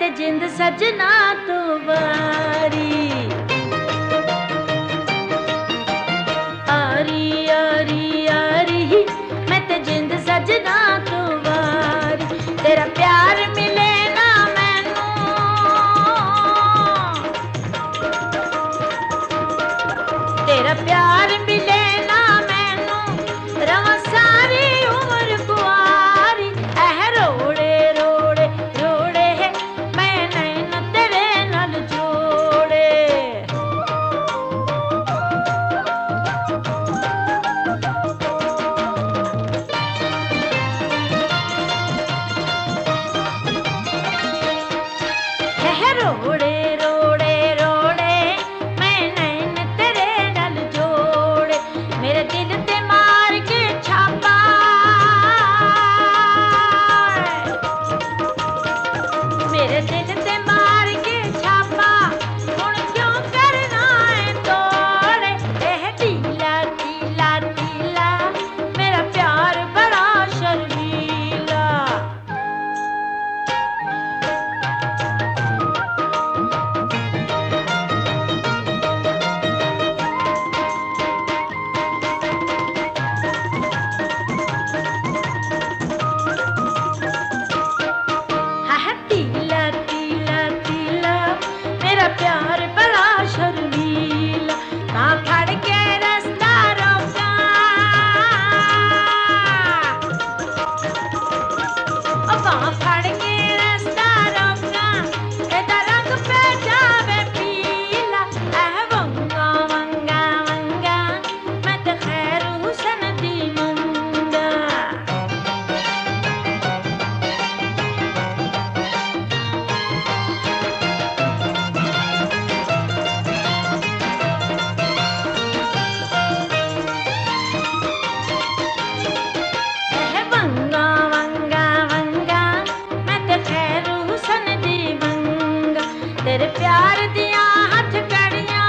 जिंद सजना तू बारी आरी आरी आरी मैं ते जिंद सजना तू बारी तेरा प्यार मिले ना मैनू तेरा प्यार मिले ना मैनू रवां सारी उम्र कुआरी एह रोड़े रोड़े रोड़े मैं नैन तेरे नाल जोड़े एह रोड़े रोड़े रोड़े मैं नैन तेरे नाल जोड़े मेरे दिल ते मार के छापा मेरे दिल ते मार के छापा हुण क्यों करना है तोड़े एह ढीला ढीला ढीला मेरा प्यार बड़ा शर्मीला है तीला तीला तीला मेरा प्यार बड़ा शर्मीला मां फड़ के रास्ता रोका ओ मां फड़ के रास्ता रोका एदा रंग पे जावे पीला एह वंगा वंगा वंगा मैं ते खैर हुसन दी मंगा एह वंगा वंगा वंगा मैं ते खैर हुसन दी मंगा तेरे प्यार दियां हथ कड़ियां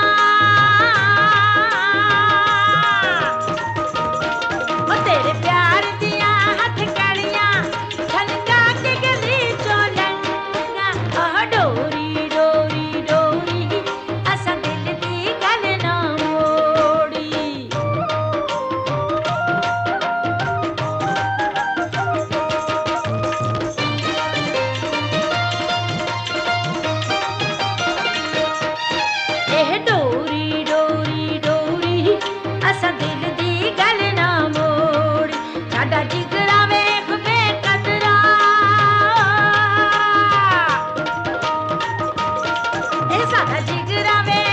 ओ तेरे प्यार दियां हथ कड़ियां छलका के गली चों लंघा ओह डोरी डोरी डोरी असां दिल दी गल ना मोड़ी एह डोरी डोरी डोरी असां दिल दी गल ना मोड़ी साडा जिगरा वेख बेकदरा ए साडा जिगरा वेख